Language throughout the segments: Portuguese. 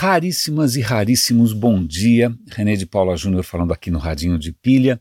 Raríssimas e raríssimos bom dia, René de Paula Júnior falando aqui no Radinho de Pilha,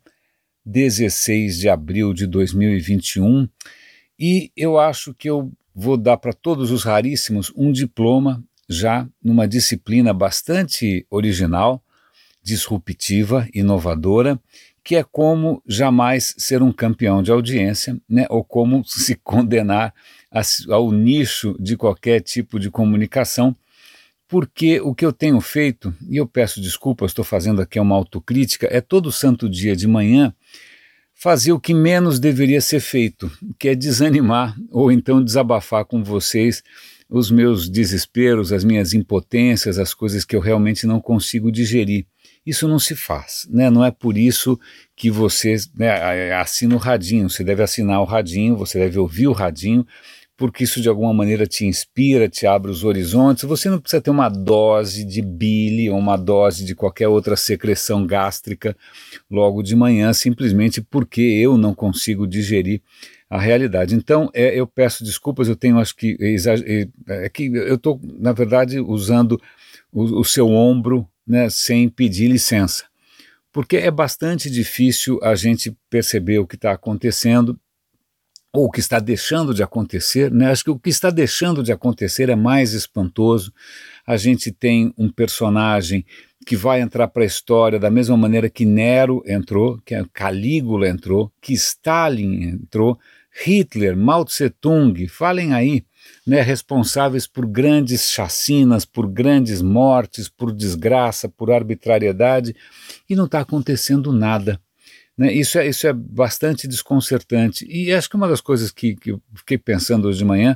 16 de abril de 2021, e eu acho que eu vou dar para todos os raríssimos um diploma já numa disciplina bastante original, disruptiva, inovadora, que é como jamais ser um campeão de audiência, né, ou como se condenar ao nicho de qualquer tipo de comunicação, porque o que eu tenho feito, e eu peço desculpas, estou fazendo aqui uma autocrítica, é todo santo dia de manhã fazer o que menos deveria ser feito, que é desanimar ou então desabafar com vocês os meus desesperos, as minhas impotências, as coisas que eu realmente não consigo digerir. Isso não se faz, né? Não é por isso que você, né, assina o Radinho, você deve assinar o Radinho, você deve ouvir o Radinho, porque isso de alguma maneira te inspira, te abre os horizontes. Você não precisa ter uma dose de bile ou uma dose de qualquer outra secreção gástrica logo de manhã, simplesmente porque eu não consigo digerir a realidade. Então, eu peço desculpas, eu tenho, acho que, que eu estou, na verdade, usando o seu ombro, né, sem pedir licença, porque é bastante difícil a gente perceber o que está acontecendo, ou o que está deixando de acontecer, né? Acho que o que está deixando de acontecer é mais espantoso. A gente tem um personagem que vai entrar para a história da mesma maneira que Nero entrou, que Calígula entrou, que Stalin entrou, Hitler, Mao Tse-tung, falem aí, né, responsáveis por grandes chacinas, por grandes mortes, por desgraça, por arbitrariedade, e não está acontecendo nada. Né, isso é bastante desconcertante, e acho que uma das coisas que eu fiquei pensando hoje de manhã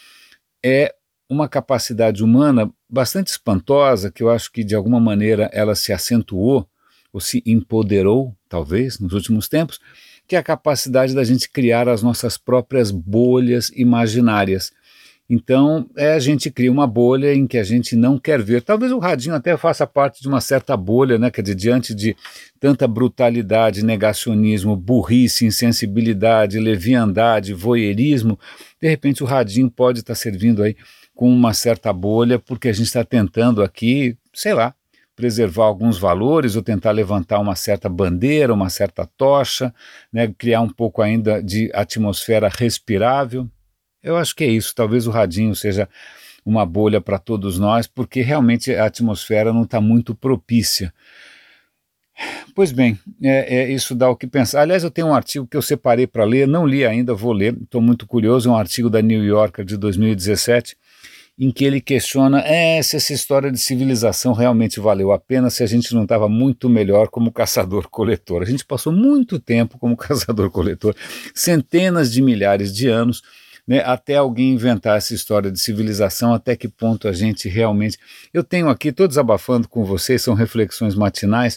é uma capacidade humana bastante espantosa, que eu acho que de alguma maneira ela se acentuou, ou se empoderou, talvez, nos últimos tempos, que é a capacidade da gente criar as nossas próprias bolhas imaginárias. Então, a gente cria uma bolha em que a gente não quer ver. Talvez o Radinho até faça parte de uma certa bolha, né? Quer dizer, diante de tanta brutalidade, negacionismo, burrice, insensibilidade, leviandade, voyeurismo, de repente o Radinho pode estar servindo aí com uma certa bolha, porque a gente está tentando aqui, sei lá, preservar alguns valores ou tentar levantar uma certa bandeira, uma certa tocha, né? Criar um pouco ainda de atmosfera respirável. Eu acho que é isso, talvez o Radinho seja uma bolha para todos nós, porque realmente a atmosfera não está muito propícia. Pois bem, isso dá o que pensar. Aliás, eu tenho um artigo que eu separei para ler, não li ainda, vou ler, estou muito curioso, é um artigo da New Yorker de 2017, em que ele questiona se essa história de civilização realmente valeu a pena, se a gente não estava muito melhor como caçador-coletor. A gente passou muito tempo como caçador-coletor, centenas de milhares de anos, né, até alguém inventar essa história de civilização, até que ponto a gente realmente... Eu tenho aqui, estou desabafando com vocês, são reflexões matinais,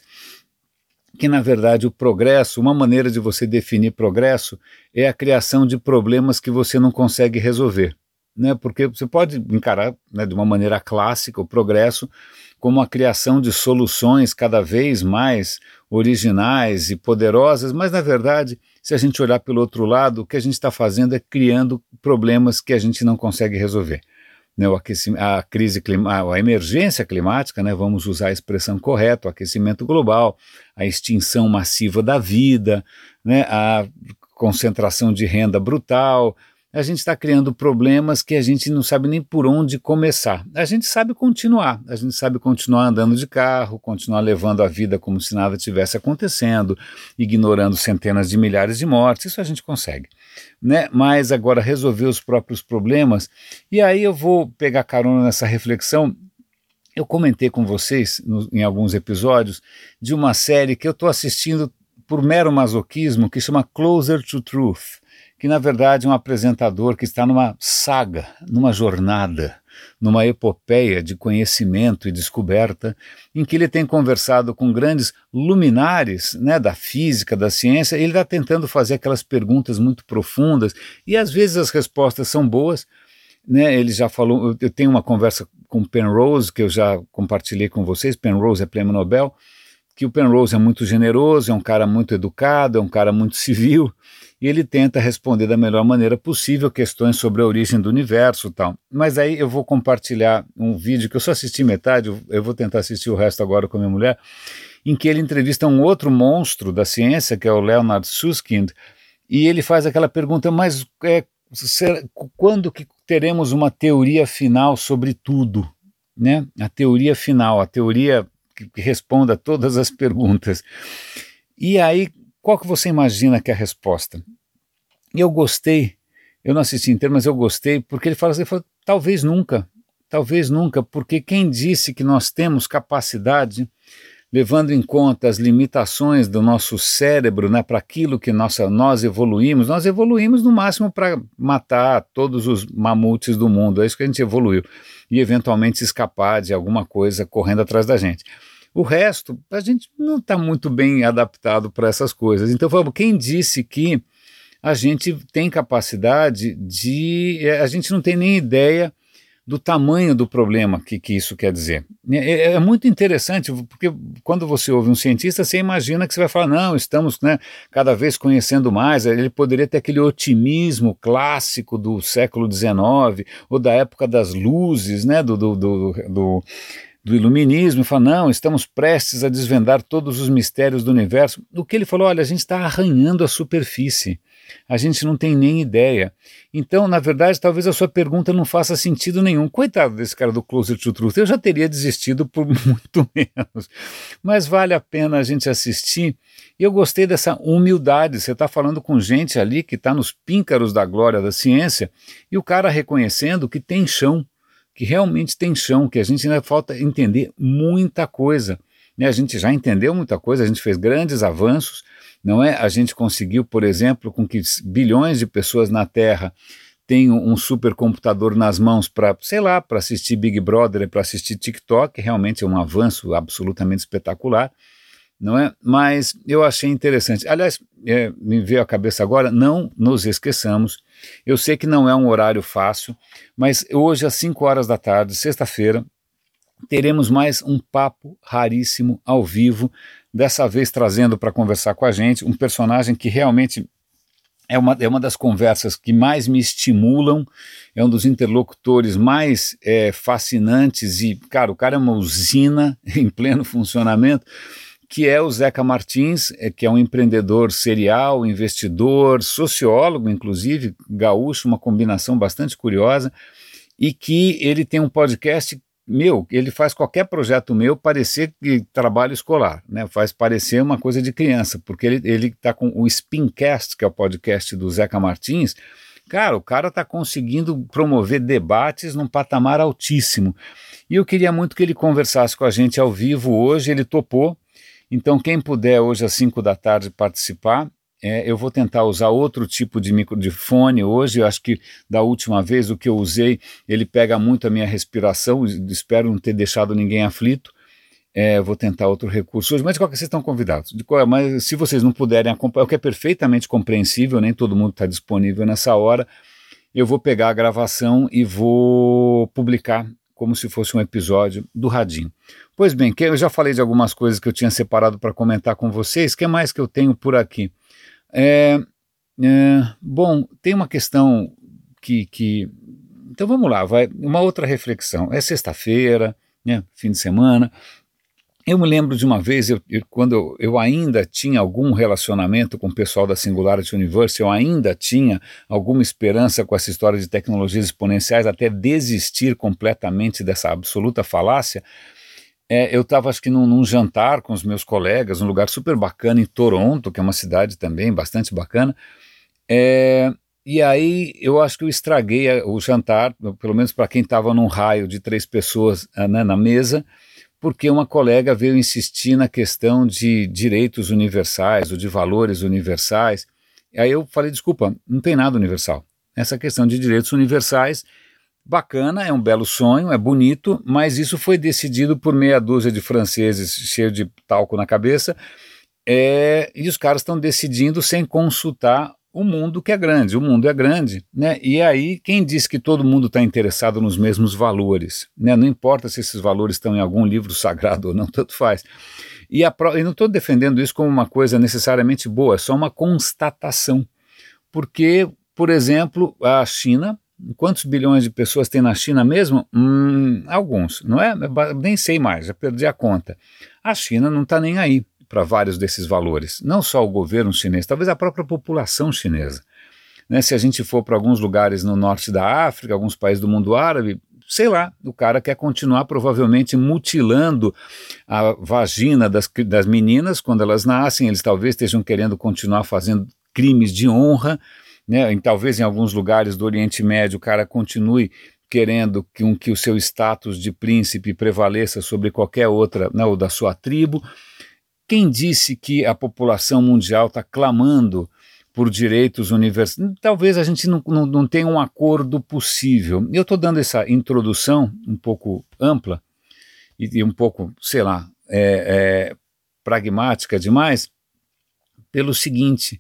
que na verdade o progresso, uma maneira de você definir progresso é a criação de problemas que você não consegue resolver, né, porque você pode encarar, né, de uma maneira clássica o progresso como a criação de soluções cada vez mais originais e poderosas, mas na verdade, se a gente olhar pelo outro lado, o que a gente está fazendo é criando problemas que a gente não consegue resolver. Né, a crise climática, a emergência climática, né, vamos usar a expressão correta, o aquecimento global, a extinção massiva da vida, né, a concentração de renda brutal. A gente está criando problemas que a gente não sabe nem por onde começar. A gente sabe continuar andando de carro, continuar levando a vida como se nada tivesse acontecendo, ignorando centenas de milhares de mortes, isso a gente consegue, né? Mas agora resolver os próprios problemas, e aí eu vou pegar carona nessa reflexão. Eu comentei com vocês em alguns episódios de uma série que eu estou assistindo por mero masoquismo, que chama Closer to Truth, que na verdade é um apresentador que está numa saga, numa jornada, numa epopeia de conhecimento e descoberta, em que ele tem conversado com grandes luminares, né, da física, da ciência, e ele está tentando fazer aquelas perguntas muito profundas, e às vezes as respostas são boas, né? Ele já falou, eu tenho uma conversa com Penrose, que eu já compartilhei com vocês, Penrose é prêmio Nobel, que o Penrose é muito generoso, é um cara muito educado, é um cara muito civil, e ele tenta responder da melhor maneira possível questões sobre a origem do universo e tal. Mas aí eu vou compartilhar um vídeo que eu só assisti metade, eu vou tentar assistir o resto agora com a minha mulher, em que ele entrevista um outro monstro da ciência, que é o Leonard Susskind, e ele faz aquela pergunta, mas quando que teremos uma teoria final sobre tudo? Né? A teoria final, a teoria que responda a todas as perguntas. E aí, qual que você imagina que é a resposta? Eu gostei, eu não assisti inteiro, mas eu gostei, porque ele fala assim, talvez nunca, porque quem disse que nós temos capacidade, levando em conta as limitações do nosso cérebro, né, para aquilo que nós evoluímos no máximo para matar todos os mamutes do mundo, é isso que a gente evoluiu, e eventualmente escapar de alguma coisa correndo atrás da gente. O resto, a gente não está muito bem adaptado para essas coisas. Então, quem disse que a gente tem capacidade a gente não tem nem ideia do tamanho do problema que isso quer dizer. É muito interessante, porque quando você ouve um cientista, você imagina que você vai falar, não, estamos, né, cada vez conhecendo mais, ele poderia ter aquele otimismo clássico do século XIX, ou da época das luzes, né, do iluminismo, e fala, não, estamos prestes a desvendar todos os mistérios do universo. O que ele falou, olha, a gente está arranhando a superfície, a gente não tem nem ideia. Então, na verdade, talvez a sua pergunta não faça sentido nenhum. Coitado desse cara do Closer to Truth, eu já teria desistido por muito menos. Mas vale a pena a gente assistir. E eu gostei dessa humildade, você está falando com gente ali que está nos píncaros da glória da ciência, e o cara reconhecendo que tem chão, que realmente tem chão, que a gente ainda falta entender muita coisa. Né? A gente já entendeu muita coisa, a gente fez grandes avanços, não é? A gente conseguiu, por exemplo, com que bilhões de pessoas na Terra tenham um supercomputador nas mãos para, sei lá, para assistir Big Brother, para assistir TikTok, realmente é um avanço absolutamente espetacular, não é? Mas eu achei interessante. Aliás, me veio à cabeça agora, não nos esqueçamos, eu sei que não é um horário fácil, mas hoje às 5 horas da tarde, sexta-feira, teremos mais um papo raríssimo ao vivo, dessa vez trazendo para conversar com a gente um personagem que realmente é uma das conversas que mais me estimulam, é um dos interlocutores mais fascinantes e, cara, o cara é uma usina em pleno funcionamento, que é o Zeca Martins, que é um empreendedor serial, investidor, sociólogo, inclusive, gaúcho, uma combinação bastante curiosa, e que ele tem um podcast ele faz qualquer projeto meu parecer trabalho escolar, né? Faz parecer uma coisa de criança, porque ele está com o Spincast, que é o podcast do Zeca Martins. Cara, o cara está conseguindo promover debates num patamar altíssimo, e eu queria muito que ele conversasse com a gente ao vivo hoje, ele topou. Então, quem puder hoje às 5 da tarde participar, eu vou tentar usar outro tipo de fone hoje. Eu acho que da última vez o que eu usei, ele pega muito a minha respiração, espero não ter deixado ninguém aflito. Vou tentar outro recurso hoje, mas de qualquer vocês estão convidados. Mas se vocês não puderem acompanhar, o que é perfeitamente compreensível, nem todo mundo está disponível nessa hora, eu vou pegar a gravação e vou publicar como se fosse um episódio do Radinho. Pois bem, eu já falei de algumas coisas que eu tinha separado para comentar com vocês. O que mais que eu tenho por aqui? Bom, tem uma questão que... Então vamos lá, uma outra reflexão. É sexta-feira, né, fim de semana. Eu me lembro de uma vez, quando eu ainda tinha algum relacionamento com o pessoal da Singularity University, eu ainda tinha alguma esperança com essa história de tecnologias exponenciais, até desistir completamente dessa absoluta falácia. Eu estava, acho que num jantar com os meus colegas, num lugar super bacana em Toronto, que é uma cidade também bastante bacana, e aí eu acho que eu estraguei o jantar, pelo menos para quem estava num raio de 3 pessoas, né, na mesa, porque uma colega veio insistir na questão de direitos universais ou de valores universais. Aí eu falei, desculpa, não tem nada universal. Essa questão de direitos universais, bacana, é um belo sonho, é bonito, mas isso foi decidido por meia dúzia de franceses cheios de talco na cabeça, e os caras estão decidindo sem consultar o mundo que é grande, o mundo é grande, né? E aí quem diz que todo mundo está interessado nos mesmos valores, né? Não importa se esses valores estão em algum livro sagrado ou não, tanto faz. E não estou defendendo isso como uma coisa necessariamente boa, é só uma constatação, porque, por exemplo, a China, quantos bilhões de pessoas tem na China mesmo? Alguns, não é? Nem sei mais, já perdi a conta. A China não está nem aí para vários desses valores, não só o governo chinês, talvez a própria população chinesa. Né, se a gente for para alguns lugares no norte da África, alguns países do mundo árabe, sei lá, o cara quer continuar provavelmente mutilando a vagina das meninas quando elas nascem, eles talvez estejam querendo continuar fazendo crimes de honra, né, talvez em alguns lugares do Oriente Médio o cara continue querendo que o seu status de príncipe prevaleça sobre qualquer outra, né, ou da sua tribo. Quem disse que a população mundial está clamando por direitos universais? Talvez a gente não tenha um acordo possível. Eu estou dando essa introdução um pouco ampla e um pouco, sei lá, pragmática demais, pelo seguinte,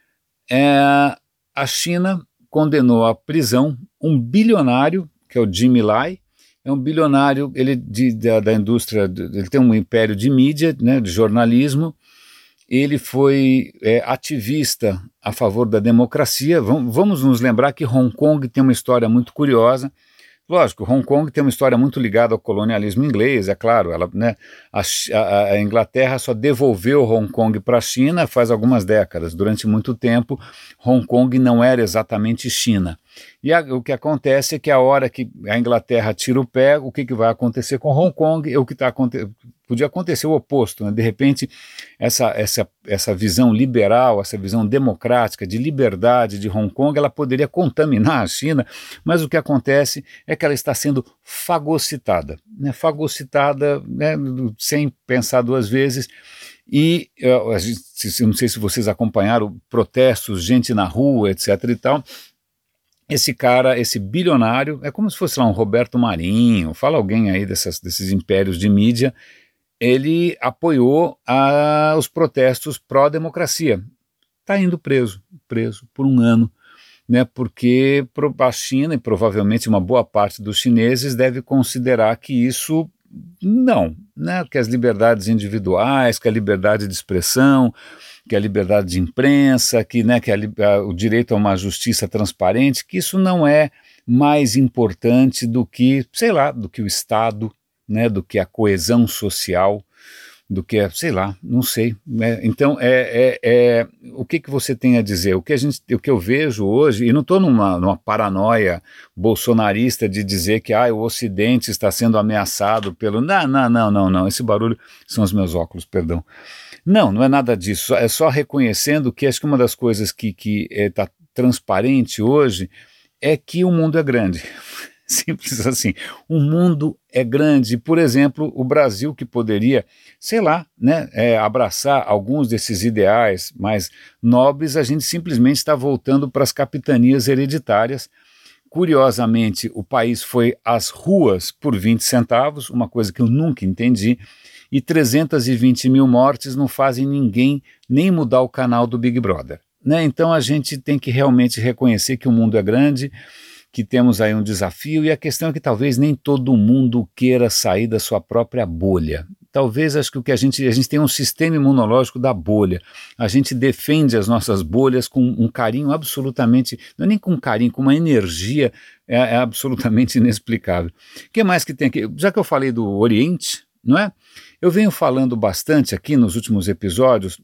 a China condenou à prisão um bilionário, que é o Jimmy Lai. É um bilionário, ele da indústria, ele tem um império de mídia, né, de jornalismo. Ele foi ativista a favor da democracia. Vamos nos lembrar que Hong Kong tem uma história muito curiosa. Lógico, Hong Kong tem uma história muito ligada ao colonialismo inglês, é claro. Ela, né, a Inglaterra só devolveu Hong Kong para a China faz algumas décadas. Durante muito tempo, Hong Kong não era exatamente China. E o que acontece é que a hora que a Inglaterra tira o pé, o que vai acontecer com Hong Kong é o que está acontecendo. Podia acontecer o oposto, né? De repente essa visão liberal, essa visão democrática de liberdade de Hong Kong, ela poderia contaminar a China, mas o que acontece é que ela está sendo fagocitada, né? Fagocitada, né, sem pensar duas vezes. E eu não sei se vocês acompanharam protestos, gente na rua, etc. e tal. Esse cara, esse bilionário, é como se fosse lá um Roberto Marinho, fala alguém aí desses impérios de mídia. Ele apoiou os protestos pró-democracia. Está indo preso por um ano, né, porque a China e provavelmente uma boa parte dos chineses deve considerar que isso não, né, que as liberdades individuais, que a liberdade de expressão, que a liberdade de imprensa, que o direito a uma justiça transparente, que isso não é mais importante do que, sei lá, do que o Estado, né, do que a coesão social, do que, sei lá, não sei. Né? Então, o que você tem a dizer? O que eu vejo hoje, e não estou numa paranoia bolsonarista de dizer que o Ocidente está sendo ameaçado pelo... Não, esse barulho são os meus óculos, perdão. Não é nada disso, é só reconhecendo que acho que uma das coisas que está transparente hoje é que o mundo é grande. Simples assim. O mundo é grande. Por exemplo, o Brasil, que poderia, sei lá, né, abraçar alguns desses ideais mais nobres, a gente simplesmente está voltando para as capitanias hereditárias. Curiosamente, o país foi às ruas por 20 centavos, uma coisa que eu nunca entendi, e 320 mil mortes não fazem ninguém nem mudar o canal do Big Brother. Né? Então a gente tem que realmente reconhecer que o mundo é grande, que temos aí um desafio, e a questão é que talvez nem todo mundo queira sair da sua própria bolha. Talvez acho que a gente tem um sistema imunológico da bolha. A gente defende as nossas bolhas com um carinho absolutamente, não é nem com carinho, com uma energia absolutamente inexplicável. O que mais que tem aqui? Já que eu falei do Oriente, não é? Eu venho falando bastante aqui nos últimos episódios,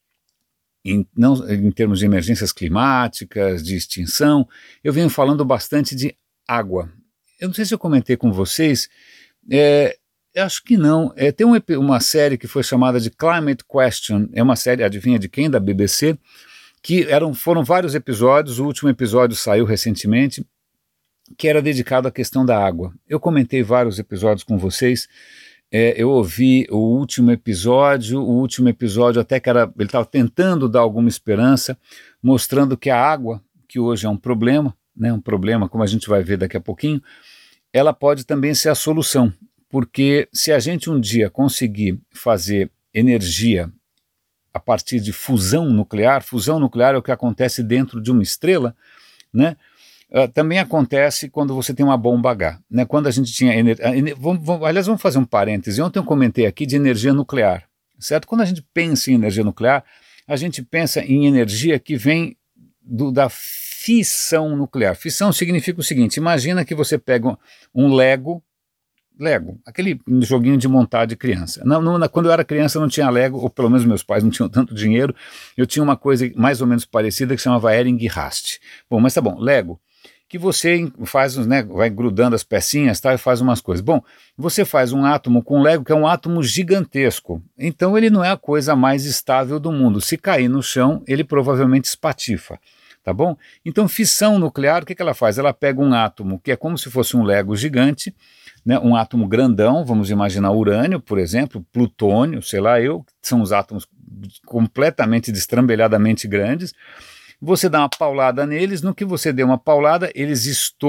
em termos de emergências climáticas, de extinção, eu venho falando bastante de água. Eu não sei se eu comentei com vocês, eu acho que não. Tem uma série que foi chamada de Climate Question, é uma série, adivinha de quem? Da BBC, que foram vários episódios, o último episódio saiu recentemente, que era dedicado à questão da água. Eu comentei vários episódios com vocês. Eu ouvi o último episódio até que ele estava tentando dar alguma esperança, mostrando que a água, que hoje é um problema, né, um problema como a gente vai ver daqui a pouquinho, ela pode também ser a solução, porque se a gente um dia conseguir fazer energia a partir de fusão nuclear. Fusão nuclear é o que acontece dentro de uma estrela, né? Também acontece quando você tem uma bomba H, né? Quando a gente tinha aliás, vamos fazer um parêntese. Ontem eu comentei aqui de energia nuclear, certo? Quando a gente pensa em energia nuclear, a gente pensa em energia que vem da fissão nuclear. Fissão significa o seguinte: imagina que você pega um Lego, aquele joguinho de montar de criança. Quando eu era criança não tinha Lego, ou pelo menos meus pais não tinham tanto dinheiro. Eu tinha uma coisa mais ou menos parecida que chamava Ehrings-Rast. Bom, mas tá bom, Lego, que você faz, né, vai grudando as pecinhas, tá, e faz umas coisas. Bom, você faz um átomo com Lego que é um átomo gigantesco, então ele não é a coisa mais estável do mundo. Se cair no chão, ele provavelmente espatifa, tá bom? Então fissão nuclear, o que ela faz? Ela pega um átomo que é como se fosse um Lego gigante, né, um átomo grandão, vamos imaginar urânio, por exemplo, plutônio, sei lá eu, são os átomos completamente destrambelhadamente grandes. Você dá uma paulada neles, no que você deu uma paulada, eles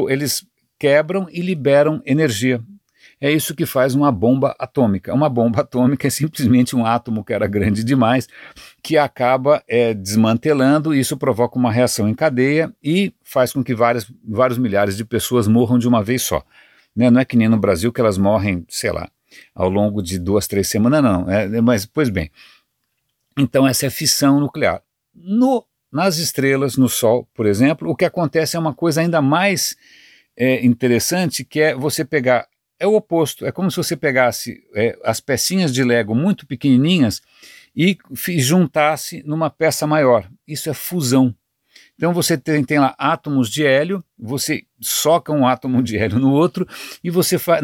quebram e liberam energia. É isso que faz uma bomba atômica. Uma bomba atômica é simplesmente um átomo que era grande demais, que acaba desmantelando, e isso provoca uma reação em cadeia e faz com que vários milhares de pessoas morram de uma vez só. Né? Não é que nem no Brasil que elas morrem, sei lá, ao longo de 2, 3 semanas, não. Mas, pois bem, então essa é a fissão nuclear. Nas estrelas, no Sol, por exemplo, o que acontece é uma coisa ainda mais interessante, que é você pegar, é o oposto, é como se você pegasse as pecinhas de Lego muito pequenininhas e juntasse numa peça maior. Isso é fusão. Então você tem lá átomos de hélio, você soca um átomo de hélio no outro e você faz,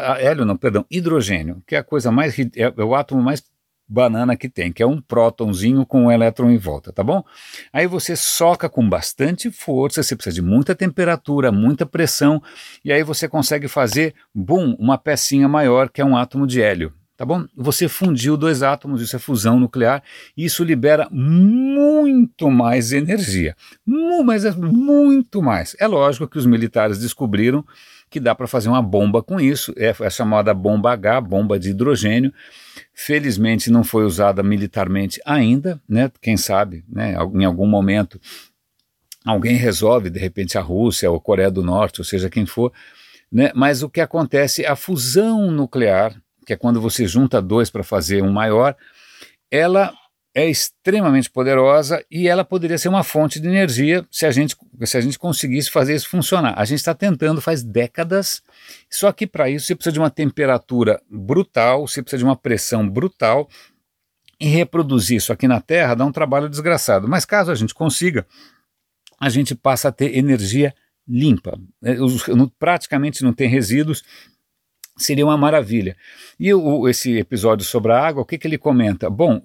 hidrogênio, que é a coisa mais, é o átomo mais banana que tem, que é um prótonzinho com um elétron em volta, tá bom? Aí você soca com bastante força, você precisa de muita temperatura, muita pressão, e aí você consegue fazer, uma pecinha maior, que é um átomo de hélio, tá bom? Você fundiu 2 átomos, isso é fusão nuclear, e isso libera muito mais energia, mas é muito mais. É lógico que os militares descobriram que dá para fazer uma bomba com isso, é a chamada bomba H, bomba de hidrogênio. Felizmente não foi usada militarmente ainda, né? Quem sabe, né? Em algum momento alguém resolve, de repente a Rússia ou a Coreia do Norte, ou seja, quem for, né? Mas o que acontece, a fusão nuclear, que é quando você junta 2 para fazer um maior, ela é extremamente poderosa e ela poderia ser uma fonte de energia se a gente conseguisse fazer isso funcionar. A gente está tentando faz décadas, só que para isso você precisa de uma temperatura brutal, você precisa de uma pressão brutal, e reproduzir isso aqui na Terra dá um trabalho desgraçado. Mas caso a gente consiga, a gente passa a ter energia limpa, praticamente não tem resíduos. Seria uma maravilha. E esse episódio sobre a água, o que ele comenta? Bom,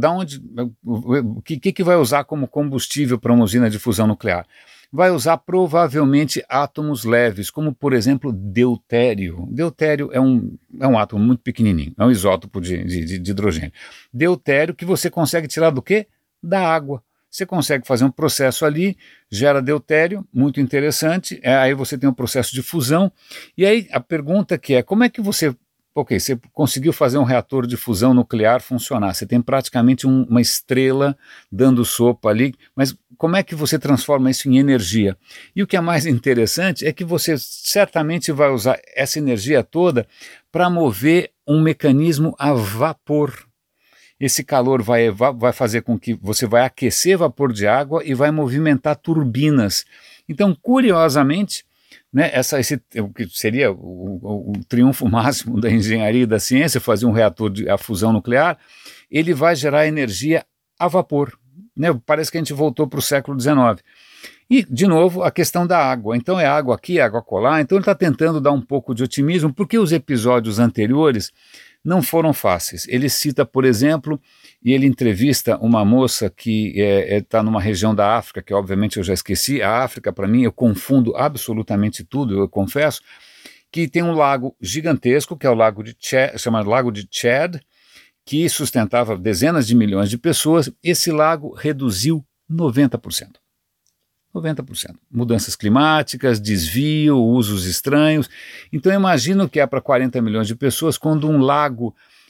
o que vai usar como combustível para uma usina de fusão nuclear? Vai usar provavelmente átomos leves, como por exemplo deutério. Deutério é um átomo muito pequenininho, é um isótopo de hidrogênio. Deutério que você consegue tirar do quê? Da água. Você consegue fazer um processo ali, gera deutério, muito interessante, aí você tem um processo de fusão, e aí a pergunta que é, como é que você conseguiu fazer um reator de fusão nuclear funcionar, você tem praticamente uma estrela dando sopa ali, mas como é que você transforma isso em energia? E o que é mais interessante é que você certamente vai usar essa energia toda para mover um mecanismo a vapor. Esse calor vai fazer com que você vai aquecer vapor de água e vai movimentar turbinas. Então, curiosamente, né, o que seria o triunfo máximo da engenharia e da ciência, fazer um reator a fusão nuclear, ele vai gerar energia a vapor. Né? Parece que a gente voltou para o século XIX. E, de novo, a questão da água. Então é água aqui, água acolá. Então ele está tentando dar um pouco de otimismo, porque os episódios anteriores não foram fáceis. Ele cita, por exemplo, e ele entrevista uma moça que está numa região da África, que obviamente eu já esqueci. A África, para mim, eu confundo absolutamente tudo, eu confesso, que tem um lago gigantesco, que é o lago de Chad, chamado Lago de Chad, que sustentava dezenas de milhões de pessoas. Esse lago reduziu 90%. 90%. Mudanças climáticas, desvio, usos estranhos. Então eu imagino que é para 40 milhões de pessoas, quando um lago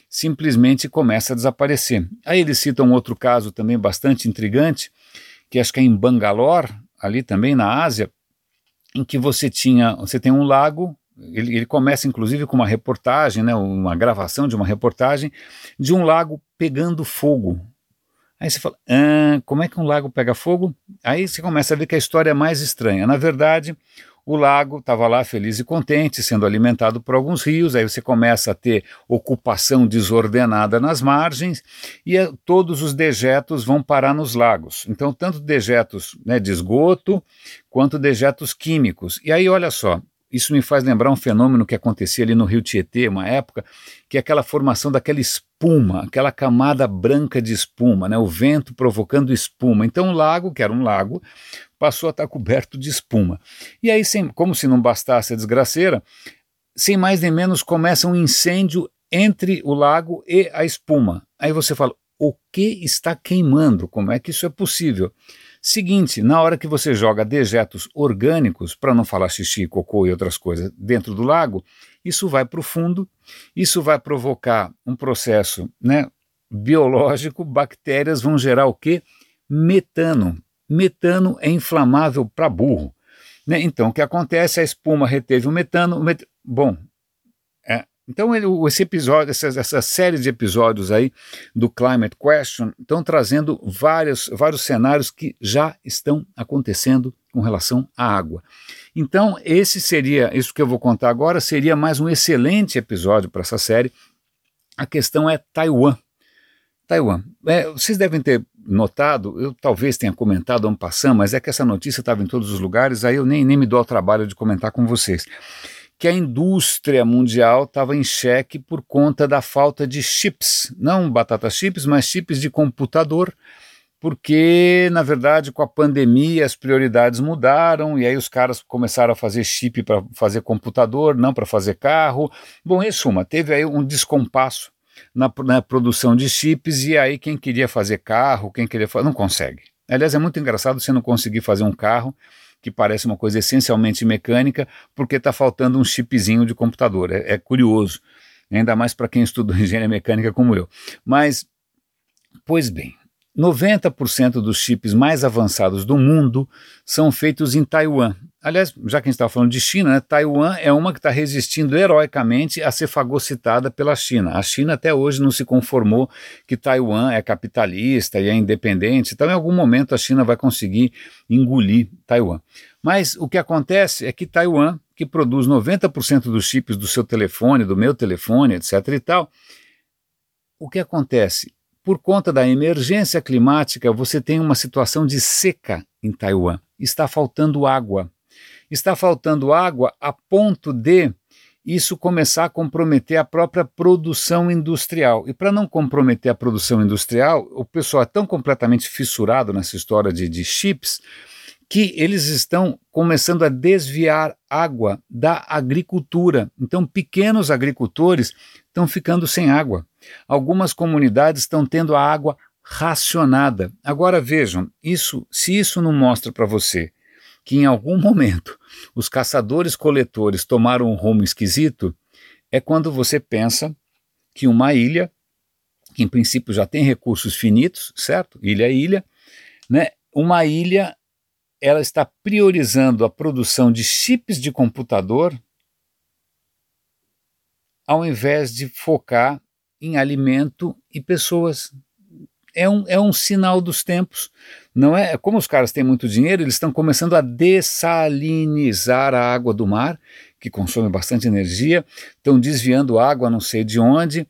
simplesmente começa a desaparecer. Aí eles citam outro caso também bastante intrigante, que acho que é em Bangalore, ali também na Ásia, em que você tem um lago, ele começa inclusive com uma reportagem, né, uma gravação de uma reportagem de um lago pegando fogo. Aí você fala, como é que um lago pega fogo? Aí você começa a ver que a história é mais estranha. Na verdade, o lago estava lá feliz e contente, sendo alimentado por alguns rios, aí você começa a ter ocupação desordenada nas margens e todos os dejetos vão parar nos lagos. Então, tanto dejetos, né, de esgoto, quanto dejetos químicos. E aí, olha só, isso me faz lembrar um fenômeno que acontecia ali no Rio Tietê, uma época, que é aquela formação daquela espuma, aquela camada branca de espuma, né, o vento provocando espuma. Então o lago, que era um lago, passou a estar coberto de espuma. E aí, como se não bastasse a desgraceira, sem mais nem menos começa um incêndio entre o lago e a espuma. Aí você fala, o que está queimando? Como é que isso é possível? Seguinte, na hora que você joga dejetos orgânicos, para não falar xixi, cocô e outras coisas, dentro do lago, isso vai para o fundo, isso vai provocar um processo, né, biológico, bactérias vão gerar o quê? Metano. Metano é inflamável para burro. Né? Então, o que acontece? A espuma reteve o metano. Bom, então esse episódio, essa série de episódios aí do Climate Question estão trazendo vários cenários que já estão acontecendo com relação à água. Então isso que eu vou contar agora seria mais um excelente episódio para essa série. A questão é Taiwan. Vocês devem ter notado, eu talvez tenha comentado en passant, mas é que essa notícia estava em todos os lugares, aí eu nem me dou ao trabalho de comentar com vocês, que a indústria mundial estava em xeque por conta da falta de chips, não batata chips, mas chips de computador, porque, na verdade, com a pandemia as prioridades mudaram e aí os caras começaram a fazer chip para fazer computador, não para fazer carro. Bom, em suma, teve aí um descompasso na produção de chips e aí quem queria fazer carro, quem queria fazer, não consegue. Aliás, é muito engraçado você não conseguir fazer um carro que parece uma coisa essencialmente mecânica, porque está faltando um chipzinho de computador. É curioso, ainda mais para quem estuda engenharia mecânica como eu. Mas, pois bem, 90% dos chips mais avançados do mundo são feitos em Taiwan. Aliás, já que a gente estava falando de China, né, Taiwan é uma que está resistindo heroicamente a ser fagocitada pela China. A China até hoje não se conformou que Taiwan é capitalista e é independente, então em algum momento a China vai conseguir engolir Taiwan. Mas o que acontece é que Taiwan, que produz 90% dos chips do seu telefone, do meu telefone, etc. e tal, o que acontece? Por conta da emergência climática, você tem uma situação de seca em Taiwan. Está faltando água. Está faltando água a ponto de isso começar a comprometer a própria produção industrial. E para não comprometer a produção industrial, o pessoal é tão completamente fissurado nessa história de chips que eles estão começando a desviar água da agricultura. Então, pequenos agricultores estão ficando sem água. Algumas comunidades estão tendo a água racionada. Agora vejam, se isso não mostra para você que em algum momento os caçadores-coletores tomaram um rumo esquisito, é quando você pensa que uma ilha, que em princípio já tem recursos finitos, certo? Ilha é ilha, né? Uma ilha, ela está priorizando a produção de chips de computador ao invés de focar em alimento e pessoas. É um sinal dos tempos, não é? Como os caras têm muito dinheiro, eles estão começando a dessalinizar a água do mar, que consome bastante energia, estão desviando água não sei de onde.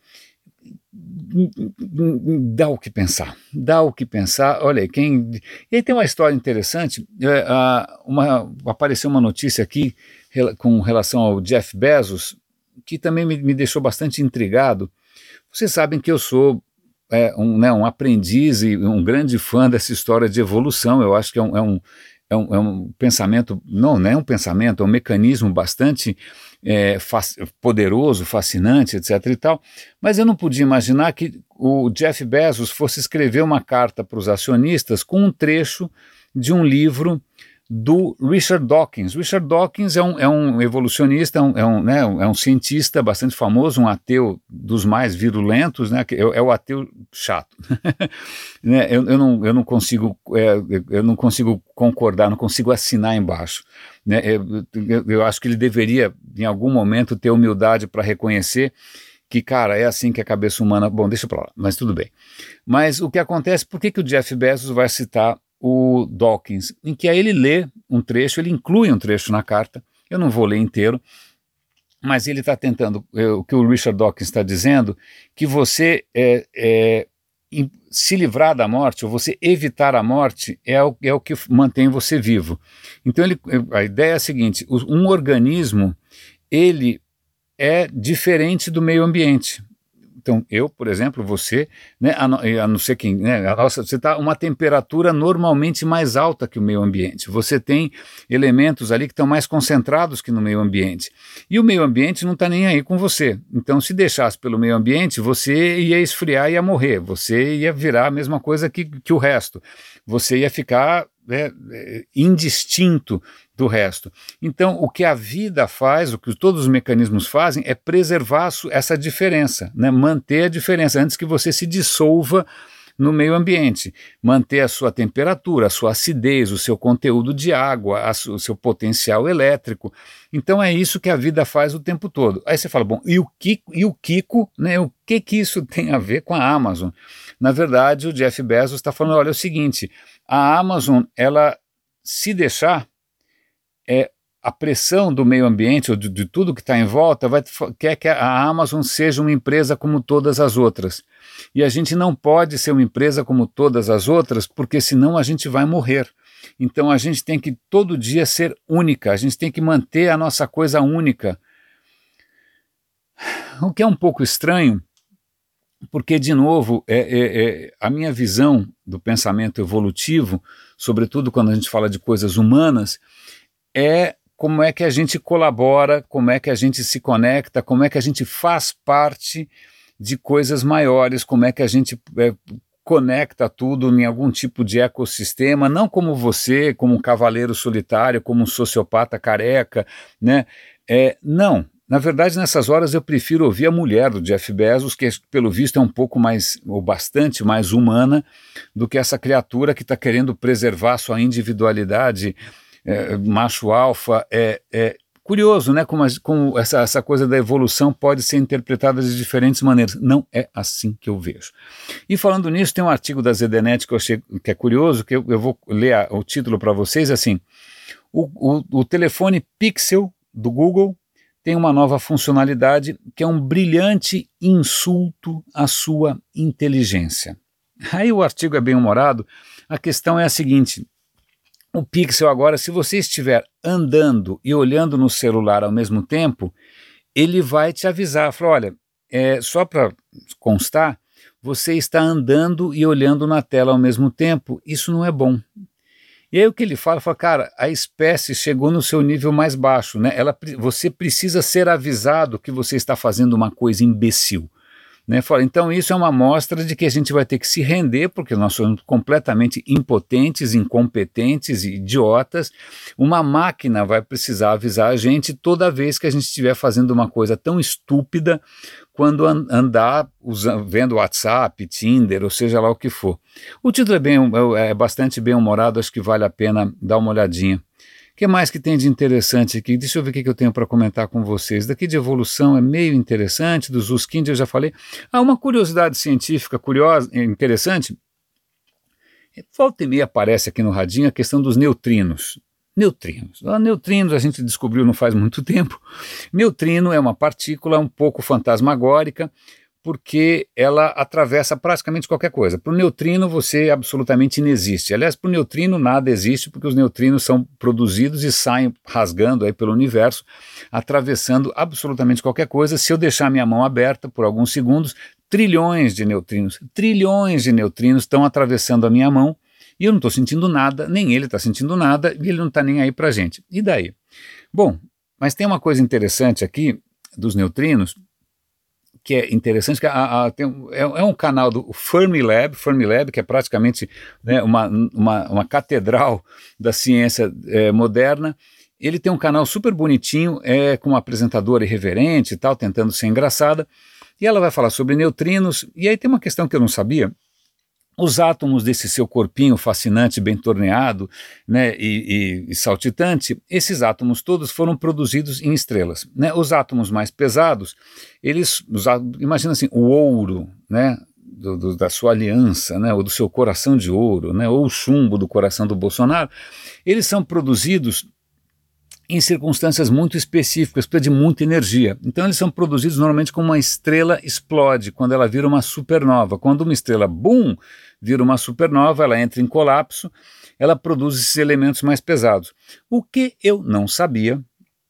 Dá o que pensar, olha aí, e aí tem uma história interessante, apareceu uma notícia aqui com relação ao Jeff Bezos, que também me deixou bastante intrigado. Vocês sabem que eu sou um aprendiz e um grande fã dessa história de evolução. Eu acho que é um pensamento, não é um pensamento, é um mecanismo bastante poderoso, fascinante, etc. e tal, mas eu não podia imaginar que o Jeff Bezos fosse escrever uma carta para os acionistas com um trecho de um livro do Richard Dawkins. Richard Dawkins é um evolucionista, é um cientista bastante famoso, um ateu dos mais virulentos, né? É o ateu chato. Né? Eu não consigo concordar, não consigo assinar embaixo. Né? Eu acho que ele deveria, em algum momento, ter humildade para reconhecer que, cara, é assim que a cabeça humana... Bom, deixa para lá, mas tudo bem. Mas o que acontece, por que o Jeff Bezos vai citar o Dawkins? Em que aí ele lê um trecho, ele inclui um trecho na carta, eu não vou ler inteiro, mas ele está tentando, o que o Richard Dawkins está dizendo, que você se livrar da morte, ou você evitar a morte, é o que mantém você vivo. Então a ideia é a seguinte, um organismo, ele é diferente do meio ambiente. Então, eu, por exemplo, você, né, a não ser quem, né, você está uma temperatura normalmente mais alta que o meio ambiente. Você tem elementos ali que estão mais concentrados que no meio ambiente. E o meio ambiente não está nem aí com você. Então, se deixasse pelo meio ambiente, você ia esfriar e ia morrer. Você ia virar a mesma coisa que o resto. Você ia ficar indistinto do resto. Então, o que a vida faz, o que todos os mecanismos fazem, é preservar essa diferença, né? Manter a diferença antes que você se dissolva no meio ambiente, manter a sua temperatura, a sua acidez, o seu conteúdo de água, o seu potencial elétrico. Então é isso que a vida faz o tempo todo. Aí você fala, bom, e o Kiko, né? O que isso tem a ver com a Amazon? Na verdade, o Jeff Bezos está falando, olha, é o seguinte, a Amazon, ela, se deixar, a pressão do meio ambiente, ou de tudo que está em volta, quer que a Amazon seja uma empresa como todas as outras. E a gente não pode ser uma empresa como todas as outras, porque senão a gente vai morrer. Então a gente tem que todo dia ser única, a gente tem que manter a nossa coisa única. O que é um pouco estranho, porque, de novo, a minha visão do pensamento evolutivo, sobretudo quando a gente fala de coisas humanas, é como é que a gente colabora, como é que a gente se conecta, como é que a gente faz parte de coisas maiores, como é que a gente conecta tudo em algum tipo de ecossistema, não como você, como um cavaleiro solitário, como um sociopata careca, né? Não. Na verdade, nessas horas eu prefiro ouvir a mulher do Jeff Bezos, que pelo visto é um pouco mais, ou bastante mais humana do que essa criatura que está querendo preservar sua individualidade, macho alfa. Curioso, né, como essa coisa da evolução pode ser interpretada de diferentes maneiras. Não é assim que eu vejo. E falando nisso, tem um artigo da ZDNet que eu achei que é curioso, que eu vou ler o título para vocês, assim, o telefone Pixel do Google tem uma nova funcionalidade que é um brilhante insulto à sua inteligência. Aí o artigo é bem humorado, a questão é a seguinte: o Pixel agora, se você estiver andando e olhando no celular ao mesmo tempo, ele vai te avisar, fala, olha, só para constar, você está andando e olhando na tela ao mesmo tempo, isso não é bom. E aí o que ele fala, cara, a espécie chegou no seu nível mais baixo, né? Você precisa ser avisado que você está fazendo uma coisa imbecil. Né? Então isso é uma amostra de que a gente vai ter que se render, porque nós somos completamente impotentes, incompetentes e idiotas. Uma máquina vai precisar avisar a gente toda vez que a gente estiver fazendo uma coisa tão estúpida quando andar vendo WhatsApp, Tinder, ou seja lá o que for. O título é bastante bem humorado, acho que vale a pena dar uma olhadinha. O que mais que tem de interessante aqui? Deixa eu ver o que eu tenho para comentar com vocês. Daqui de evolução é meio interessante, dos Zuskind eu já falei. Uma curiosidade científica curiosa, interessante. Volta e meia aparece aqui no radinho a questão dos neutrinos. Neutrinos a gente descobriu não faz muito tempo. Neutrino é uma partícula um pouco fantasmagórica, porque ela atravessa praticamente qualquer coisa. Para o neutrino você absolutamente inexiste. Aliás, para o neutrino nada existe, porque os neutrinos são produzidos e saem rasgando aí pelo universo, atravessando absolutamente qualquer coisa. Se eu deixar minha mão aberta por alguns segundos, trilhões de neutrinos estão atravessando a minha mão, e eu não estou sentindo nada, nem ele está sentindo nada, e ele não está nem aí para a gente. E daí? Bom, mas tem uma coisa interessante aqui dos neutrinos, que é interessante, que é um canal do Fermilab, que é praticamente, né, uma catedral da ciência moderna. Ele tem um canal super bonitinho, com uma apresentadora irreverente e tal, tentando ser engraçada, e ela vai falar sobre neutrinos, e aí tem uma questão que eu não sabia. Os átomos desse seu corpinho fascinante, bem torneado, né, e saltitante, esses átomos todos foram produzidos em estrelas, né? Os átomos mais pesados, imagina assim, o ouro, né, da sua aliança, né, ou do seu coração de ouro, né, ou o chumbo do coração do Bolsonaro, eles são produzidos em circunstâncias muito específicas, precisa de muita energia. Então eles são produzidos normalmente quando uma estrela explode, quando ela vira uma supernova. Quando uma estrela, boom, vira uma supernova, ela entra em colapso, ela produz esses elementos mais pesados. O que eu não sabia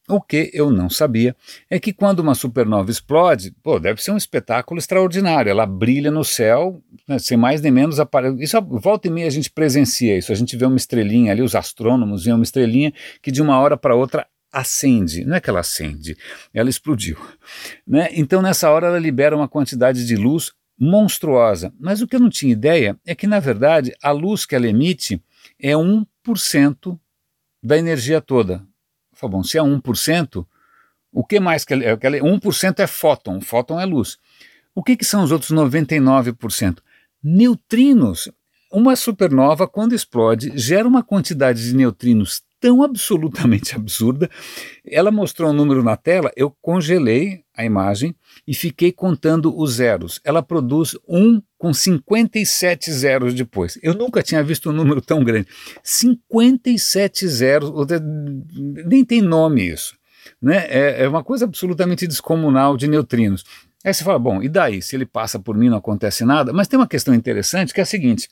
é que quando uma supernova explode, deve ser um espetáculo extraordinário, ela brilha no céu, né, sem mais nem menos, isso volta e meia a gente presencia isso, a gente vê uma estrelinha ali, os astrônomos veem uma estrelinha que de uma hora para outra acende, não é que ela acende, ela explodiu, né? Então nessa hora ela libera uma quantidade de luz monstruosa, mas o que eu não tinha ideia é que na verdade a luz que ela emite é 1% da energia toda. Bom, se é 1%, o que mais que 1% é fóton é luz. O que são os outros 99%? Neutrinos. Uma supernova, quando explode, gera uma quantidade de neutrinos tão absolutamente absurda. Ela mostrou um número na tela, eu congelei a imagem e fiquei contando os zeros. Ela produz 1 com 57 zeros depois. Eu nunca tinha visto um número tão grande. 57 zeros, nem tem nome isso, né? É uma coisa absolutamente descomunal de neutrinos. Aí você fala, bom, e daí? Se ele passa por mim não acontece nada? Mas tem uma questão interessante que é a seguinte: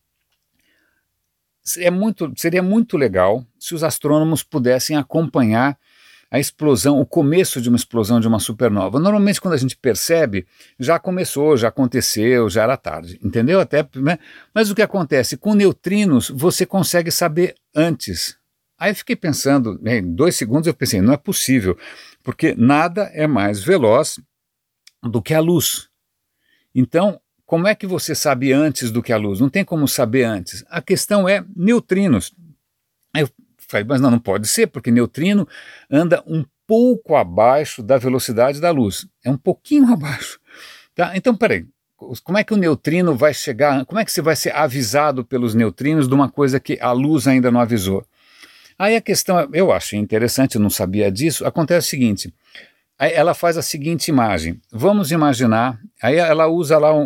seria muito legal se os astrônomos pudessem acompanhar a explosão, o começo de uma explosão de uma supernova. Normalmente quando a gente percebe, já começou, já aconteceu, já era tarde, entendeu? Né? Mas o que acontece? Com neutrinos você consegue saber antes. Aí eu fiquei pensando, em 2 segundos eu pensei, não é possível, porque nada é mais veloz do que a luz. Então, como é que você sabe antes do que a luz? Não tem como saber antes. A questão é neutrinos. Aí eu falei, mas não pode ser, porque neutrino anda um pouco abaixo da velocidade da luz. É um pouquinho abaixo. Tá? Então, peraí, como é que o neutrino vai chegar, como é que você vai ser avisado pelos neutrinos de uma coisa que a luz ainda não avisou? Aí a questão, eu achei interessante, eu não sabia disso, acontece o seguinte: aí ela faz a seguinte imagem, vamos imaginar, aí ela usa lá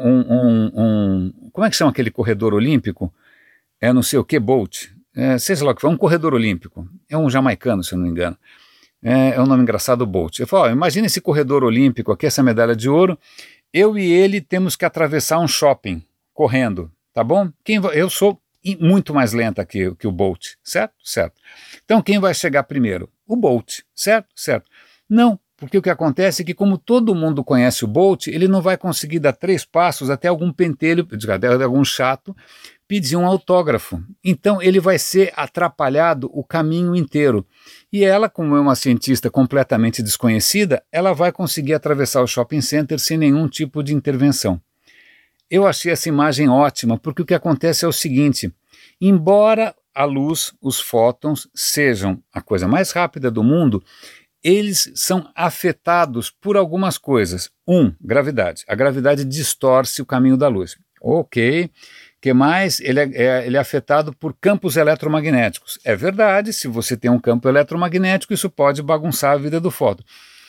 como é que chama aquele corredor olímpico? Não sei o que, Bolt, sei lá o que foi, um corredor olímpico, é um jamaicano, se eu não me engano, é um nome engraçado, Bolt. Eu falo, imagina esse corredor olímpico aqui, essa medalha de ouro, eu e ele temos que atravessar um shopping, correndo, tá bom? Eu sou muito mais lenta que o Bolt, certo? Certo. Então quem vai chegar primeiro? O Bolt, certo? Certo. Não, porque o que acontece é que como todo mundo conhece o Bolt, ele não vai conseguir dar 3 passos até algum pentelho, até algum chato, pedir um autógrafo. Então ele vai ser atrapalhado o caminho inteiro. E ela, como é uma cientista completamente desconhecida, ela vai conseguir atravessar o shopping center sem nenhum tipo de intervenção. Eu achei essa imagem ótima, porque o que acontece é o seguinte: embora a luz, os fótons, sejam a coisa mais rápida do mundo, eles são afetados por algumas coisas. Gravidade. A gravidade distorce o caminho da luz. Ok. Que mais? Ele é afetado por campos eletromagnéticos. É verdade, se você tem um campo eletromagnético, isso pode bagunçar a vida do fóton.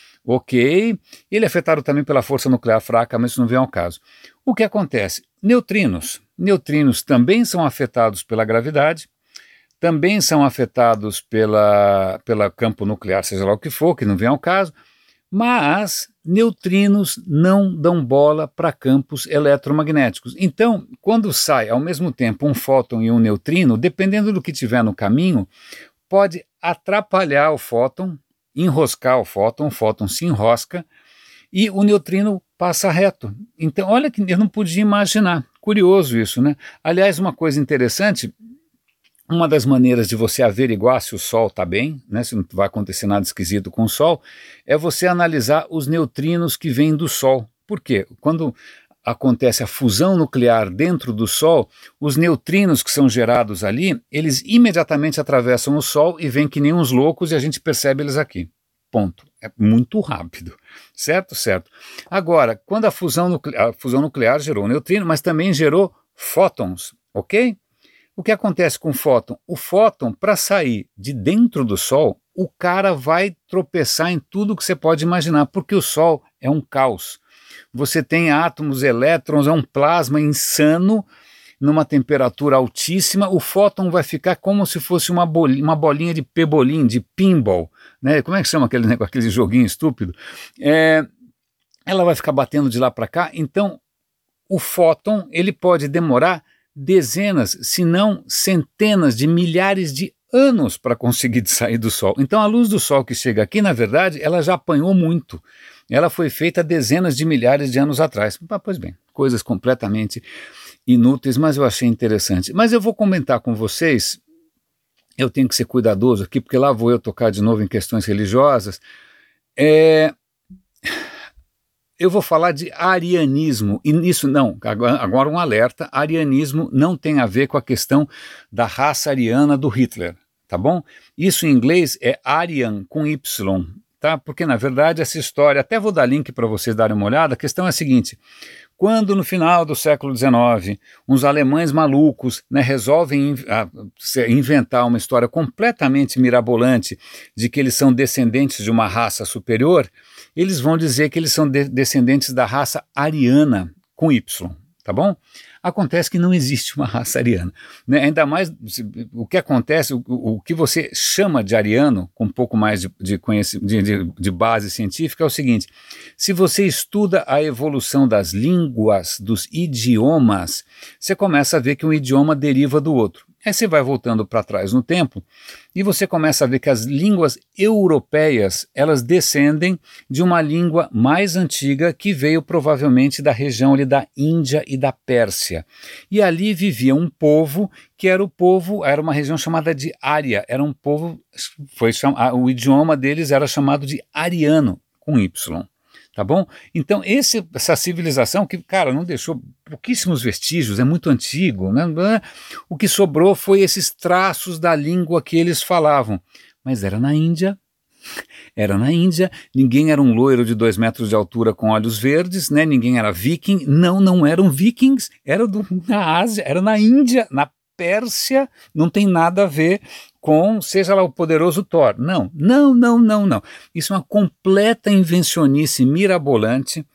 Ok. Ele é afetado também pela força nuclear fraca, mas isso não vem ao caso. O que acontece? Neutrinos. Neutrinos também são afetados pela gravidade, também são afetados pela campo nuclear, seja lá o que for, que não vem ao caso, mas neutrinos não dão bola para campos eletromagnéticos. Então, quando sai ao mesmo tempo um fóton e um neutrino, dependendo do que tiver no caminho, pode atrapalhar o fóton, enroscar o fóton se enrosca e o neutrino passa reto. Então, olha que eu não podia imaginar. Curioso isso, né? Aliás, uma coisa interessante, uma das maneiras de você averiguar se o Sol está bem, né, se não vai acontecer nada esquisito com o Sol, é você analisar os neutrinos que vêm do Sol. Por quê? Quando acontece a fusão nuclear dentro do Sol, os neutrinos que são gerados ali, eles imediatamente atravessam o Sol e vêm que nem uns loucos e a gente percebe eles aqui. Ponto. É muito rápido. Certo? Certo. Agora, quando a fusão nuclear gerou neutrino, mas também gerou fótons, ok? O que acontece com o fóton? O fóton, para sair de dentro do Sol, o cara vai tropeçar em tudo que você pode imaginar, porque o Sol é um caos. Você tem átomos, elétrons, é um plasma insano, numa temperatura altíssima, o fóton vai ficar como se fosse uma bolinha de pebolim, de pinball, né? Como é que chama aquele joguinho estúpido? Ela vai ficar batendo de lá para cá, então o fóton ele pode demorar dezenas, se não centenas de milhares de anos para conseguir sair do Sol. Então a luz do Sol que chega aqui, na verdade, ela já apanhou muito. Ela foi feita dezenas de milhares de anos atrás. Pois bem, coisas completamente inúteis, mas eu achei interessante. Mas eu vou comentar com vocês, eu tenho que ser cuidadoso aqui, porque lá vou eu tocar de novo em questões religiosas. Eu vou falar de arianismo, e isso não, agora um alerta, arianismo não tem a ver com a questão da raça ariana do Hitler, tá bom? Isso em inglês é Aryan com Y, tá? Porque na verdade essa história, até vou dar link para vocês darem uma olhada, a questão é a seguinte: quando no final do século XIX, uns alemães malucos, né, resolvem inventar uma história completamente mirabolante de que eles são descendentes de uma raça superior, eles vão dizer que eles são descendentes da raça ariana, com Y, tá bom? Acontece que não existe uma raça ariana, né? Ainda mais o que acontece, o que você chama de ariano, com um pouco mais de base científica, é o seguinte: se você estuda a evolução das línguas, dos idiomas, você começa a ver que um idioma deriva do outro. Aí você vai voltando para trás no tempo e você começa a ver que as línguas europeias, elas descendem de uma língua mais antiga que veio provavelmente da região ali da Índia e da Pérsia. E ali vivia um povo que era uma região chamada de Ária, era um povo, o idioma deles era chamado de ariano, com Y. Tá bom? Então essa civilização que, cara, não deixou pouquíssimos vestígios, é muito antigo, né? O que sobrou foi esses traços da língua que eles falavam, mas era na Índia, ninguém era um loiro de 2 metros de altura com olhos verdes, né? Ninguém era viking, não eram vikings, na Ásia, era na Índia, na Pérsia, não tem nada a ver com, seja lá o poderoso Thor. Não. Isso é uma completa invencionice mirabolante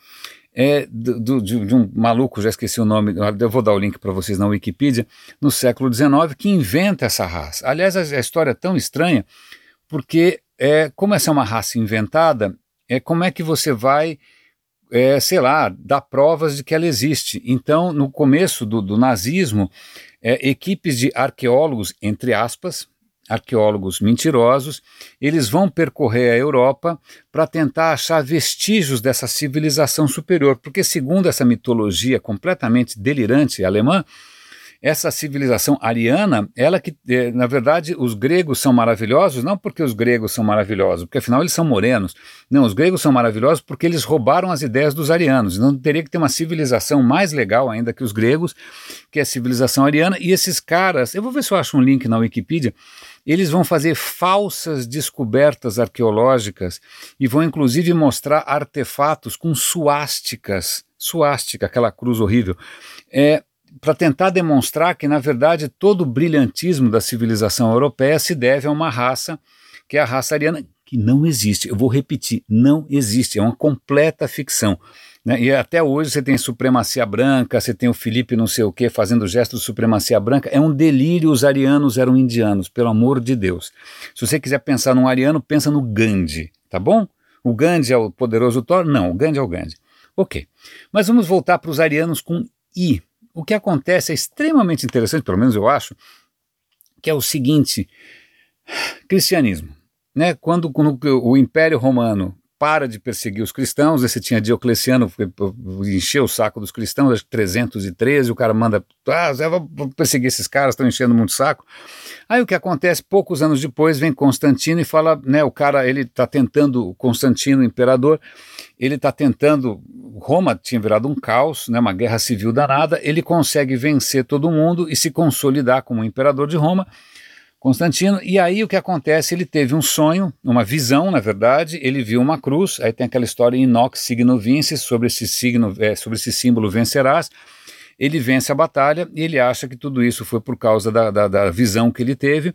de um maluco, já esqueci o nome, eu vou dar o link para vocês na Wikipedia, no século XIX, que inventa essa raça. Aliás, a história é tão estranha, porque como essa é uma raça inventada, como é que você vai, sei lá, dar provas de que ela existe? Então, no começo do nazismo, equipes de arqueólogos, entre aspas, arqueólogos mentirosos, eles vão percorrer a Europa para tentar achar vestígios dessa civilização superior, porque segundo essa mitologia completamente delirante alemã, essa civilização ariana, ela que, na verdade, os gregos são maravilhosos, não porque os gregos são maravilhosos, porque afinal eles são morenos. Não, os gregos são maravilhosos porque eles roubaram as ideias dos arianos. Não teria que ter uma civilização mais legal ainda que os gregos, que é a civilização ariana. E esses caras, eu vou ver se eu acho um link na Wikipedia, eles vão fazer falsas descobertas arqueológicas e vão inclusive mostrar artefatos com suástica, aquela cruz horrível, para tentar demonstrar que, na verdade, todo o brilhantismo da civilização europeia se deve a uma raça, que é a raça ariana, que não existe. Eu vou repetir, não existe, é uma completa ficção. Né? E até hoje você tem supremacia branca, você tem o Felipe não sei o quê fazendo gesto de supremacia branca, é um delírio, os arianos eram indianos, pelo amor de Deus. Se você quiser pensar num ariano, pensa no Gandhi, tá bom? O Gandhi é o poderoso Thor? Não, o Gandhi é o Gandhi. Ok, mas vamos voltar para os arianos com I. O que acontece é extremamente interessante, pelo menos eu acho, que é o seguinte: cristianismo, né? Quando o Império Romano para de perseguir os cristãos. Esse tinha Diocleciano, encheu o saco dos cristãos, acho que 313, o cara manda, vou perseguir esses caras, estão enchendo muito o saco. Aí o que acontece, poucos anos depois, vem Constantino e fala, né, o cara, ele está tentando, Constantino, imperador, ele está tentando, Roma tinha virado um caos, né, uma guerra civil danada, ele consegue vencer todo mundo e se consolidar como imperador de Roma, Constantino, e aí o que acontece, ele teve um sonho, uma visão, na verdade, ele viu uma cruz, aí tem aquela história in hoc signo vinces, sobre esse símbolo vencerás, ele vence a batalha e ele acha que tudo isso foi por causa da visão que ele teve,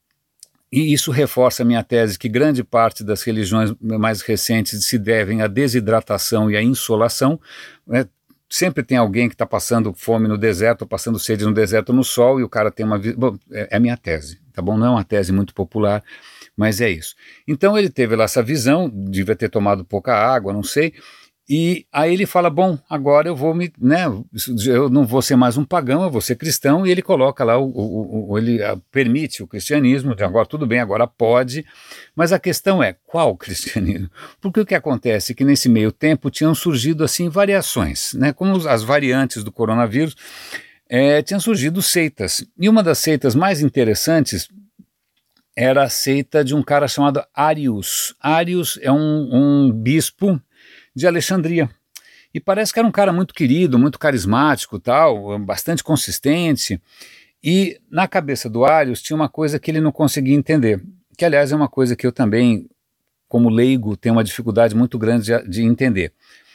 e isso reforça a minha tese que grande parte das religiões mais recentes se devem à desidratação e à insolação, né? Sempre tem alguém que está passando fome no deserto, ou passando sede no deserto no sol, e o cara tem uma... Bom, é a minha tese, tá bom? Não é uma tese muito popular, mas é isso. Então ele teve lá essa visão, devia ter tomado pouca água, não sei, e aí ele fala, bom, agora eu vou eu não vou ser mais um pagão, eu vou ser cristão, e ele coloca lá, ele permite o cristianismo, agora tudo bem, agora pode, mas a questão é, qual cristianismo? Porque o que acontece é que nesse meio tempo tinham surgido assim variações, né, como as variantes do coronavírus, tinham surgido seitas, e uma das seitas mais interessantes era a seita de um cara chamado Arius. Arius é um bispo de Alexandria, e parece que era um cara muito querido, muito carismático, tal, bastante consistente, e na cabeça do Arius tinha uma coisa que ele não conseguia entender, que aliás é uma coisa que eu também, como leigo, tenho uma dificuldade muito grande de entender.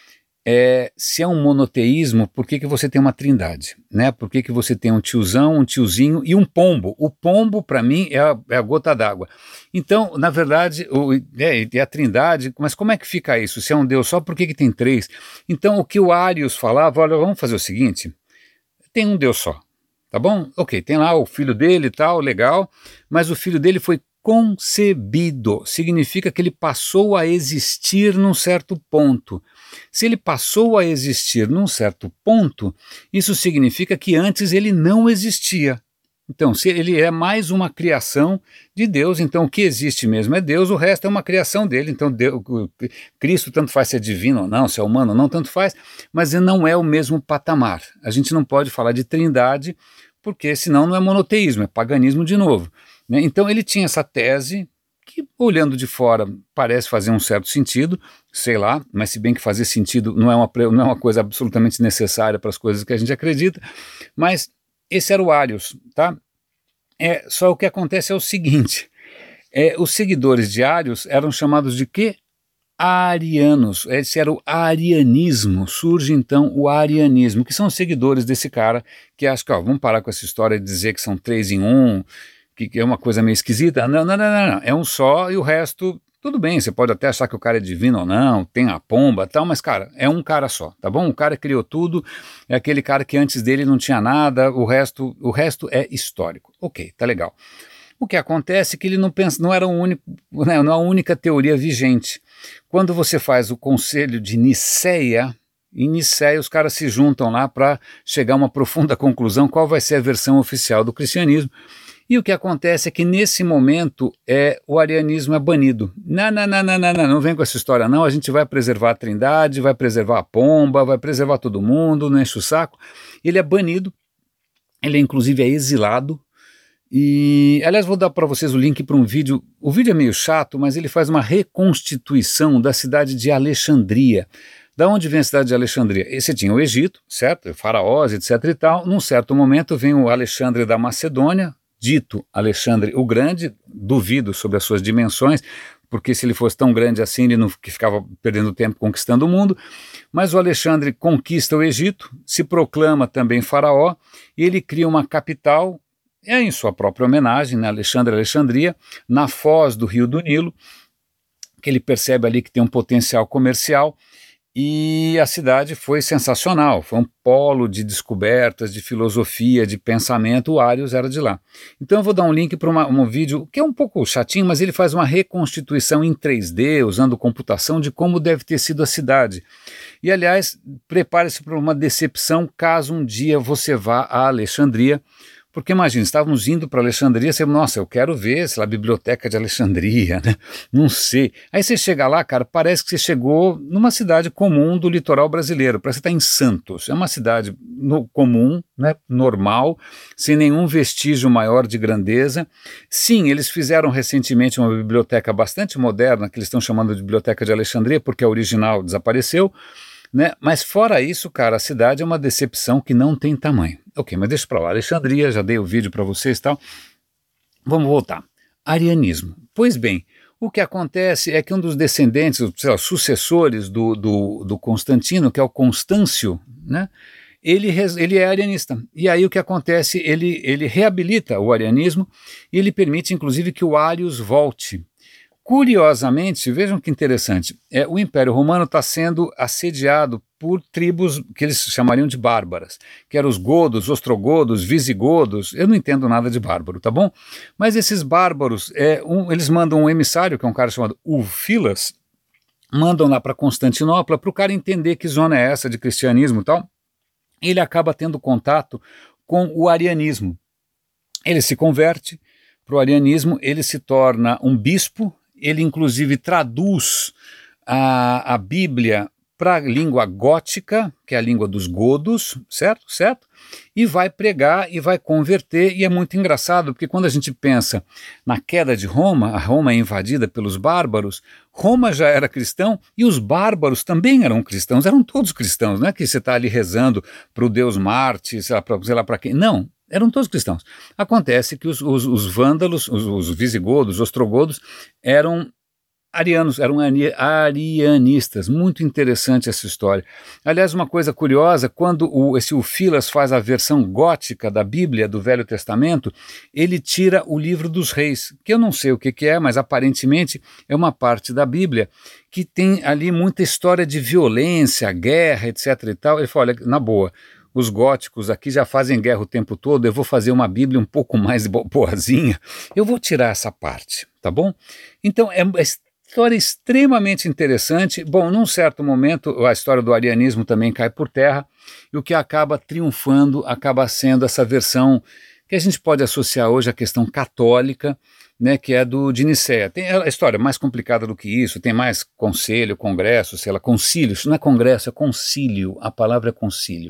Se é um monoteísmo, por que você tem uma trindade? Né? Por que você tem um tiozão, um tiozinho e um pombo? O pombo, para mim, é a gota d'água. Então, na verdade, é a trindade, mas como é que fica isso? Se é um Deus só, por que tem três? Então, o que o Arius falava, olha, vamos fazer o seguinte, tem um Deus só, tá bom? Ok, tem lá o filho dele e tal, legal, mas o filho dele foi concebido, significa que ele passou a existir num certo ponto. Se ele passou a existir num certo ponto, isso significa que antes ele não existia. Então, se ele é mais uma criação de Deus, então o que existe mesmo é Deus, o resto é uma criação dele. Então, Cristo, tanto faz se é divino ou não, se é humano ou não, tanto faz, mas não é o mesmo patamar. A gente não pode falar de trindade, porque senão não é monoteísmo, é paganismo de novo. Né? Então ele tinha essa tese que, olhando de fora, parece fazer um certo sentido, sei lá, mas se bem que fazer sentido não é uma coisa absolutamente necessária para as coisas que a gente acredita, mas esse era o Arius, tá? Só o que acontece é o seguinte, os seguidores de Arius eram chamados de quê? Arianos, esse era o arianismo, surge então o arianismo, que são os seguidores desse cara que acha que, vamos parar com essa história de dizer que são 3 em 1, que é uma coisa meio esquisita, não, é um só e o resto, tudo bem, você pode até achar que o cara é divino ou não, tem a pomba e tal, mas cara, é um cara só, tá bom? O cara criou tudo, é aquele cara que antes dele não tinha nada, o resto é histórico, ok, tá legal. O que acontece é que ele não era não é a única teoria vigente. Quando você faz o Concílio de Nicéia, em Nicéia os caras se juntam lá para chegar a uma profunda conclusão qual vai ser a versão oficial do cristianismo. E o que acontece é que nesse momento o arianismo é banido. Não vem com essa história não, a gente vai preservar a trindade, vai preservar a pomba, vai preservar todo mundo, não enche o saco. Ele é banido, ele inclusive é exilado, e aliás vou dar para vocês o link para um vídeo, o vídeo é meio chato, mas ele faz uma reconstituição da cidade de Alexandria. Da onde vem a cidade de Alexandria? Você tinha o Egito, certo? Faraós, etc e tal, num certo momento vem o Alexandre da Macedônia, dito Alexandre o Grande, duvido sobre as suas dimensões, porque se ele fosse tão grande assim, ele não ficava perdendo tempo conquistando o mundo, mas o Alexandre conquista o Egito, se proclama também faraó, e ele cria uma capital, em sua própria homenagem, né, Alexandria, na foz do Rio do Nilo, que ele percebe ali que tem um potencial comercial, e a cidade foi sensacional, foi um polo de descobertas, de filosofia, de pensamento, o Arius era de lá. Então eu vou dar um link para um vídeo que é um pouco chatinho, mas ele faz uma reconstituição em 3D, usando computação, de como deve ter sido a cidade. E aliás, prepare-se para uma decepção caso um dia você vá a Alexandria, Porque imagina, estávamos indo para Alexandria, você, nossa, eu quero ver, sei lá, a biblioteca de Alexandria, né? Não sei. Aí você chega lá, cara, parece que você chegou numa cidade comum do litoral brasileiro, parece que está em Santos. É uma cidade comum, né, normal, sem nenhum vestígio maior de grandeza. Sim, eles fizeram recentemente uma biblioteca bastante moderna, que eles estão chamando de Biblioteca de Alexandria, porque a original desapareceu, né? Mas fora isso, cara, a cidade é uma decepção que não tem tamanho. Ok, mas deixa pra lá. Alexandria, já dei o vídeo para vocês e tal. Vamos voltar. Arianismo. Pois bem, o que acontece é que um dos descendentes, sei lá, sucessores do Constantino, que é o Constâncio, né? Ele é arianista. E aí o que acontece? Ele reabilita o arianismo e ele permite, inclusive, que o Arius volte. Curiosamente, vejam que interessante, o Império Romano está sendo assediado por tribos que eles chamariam de bárbaras, que eram os godos, ostrogodos, visigodos. Eu não entendo nada de bárbaro, tá bom? Mas esses bárbaros, eles mandam um emissário, que é um cara chamado Ulfilas, mandam lá para Constantinopla para o cara entender que zona é essa de cristianismo e tal. Ele acaba tendo contato com o arianismo. Ele se converte para o arianismo, ele se torna um bispo. Ele, inclusive, traduz a Bíblia para a língua gótica, que é a língua dos godos, certo? E vai pregar e vai converter, e é muito engraçado, porque quando a gente pensa na queda de Roma, a Roma é invadida pelos bárbaros, Roma já era cristão e os bárbaros também eram cristãos, eram todos cristãos, não é que você está ali rezando para o deus Marte, sei lá para quem, não. Eram todos cristãos. Acontece que os vândalos, os visigodos, os ostrogodos, eram arianos, eram arianistas. Muito interessante essa história. Aliás, uma coisa curiosa, quando esse Ulfilas faz a versão gótica da Bíblia, do Velho Testamento, ele tira o livro dos reis, que eu não sei o que é, mas aparentemente é uma parte da Bíblia que tem ali muita história de violência, guerra, etc. e tal. Ele fala, olha, na boa, os góticos aqui já fazem guerra o tempo todo, eu vou fazer uma Bíblia um pouco mais boazinha, eu vou tirar essa parte, tá bom? Então é uma história extremamente interessante. Bom, num certo momento a história do arianismo também cai por terra, e o que acaba triunfando acaba sendo essa versão que a gente pode associar hoje à questão católica, né, que é de Nicéia. Tem a história mais complicada do que isso, tem mais conselho, congresso, sei lá, concílio, isso não é congresso, é concílio, a palavra é concílio.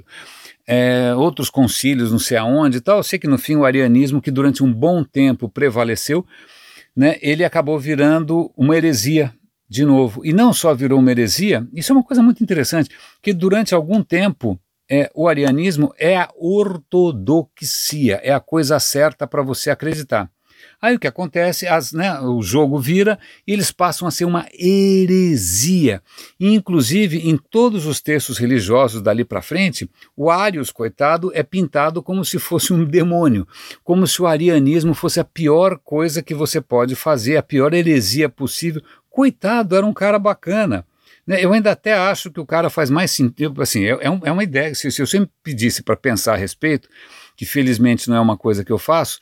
Outros concílios, não sei aonde e tal. Eu sei que no fim o arianismo, que durante um bom tempo prevaleceu, né, ele acabou virando uma heresia de novo. E não só virou uma heresia, isso é uma coisa muito interessante, que durante algum tempo o arianismo é a ortodoxia, é a coisa certa para você acreditar. Aí o que acontece, o jogo vira e eles passam a ser uma heresia. E, inclusive, em todos os textos religiosos dali para frente, o Arius, coitado, é pintado como se fosse um demônio, como se o arianismo fosse a pior coisa que você pode fazer, a pior heresia possível. Coitado, era um cara bacana. Eu ainda até acho que o cara faz mais sentido, assim, é uma ideia, se eu sempre pedisse para pensar a respeito, que felizmente não é uma coisa que eu faço,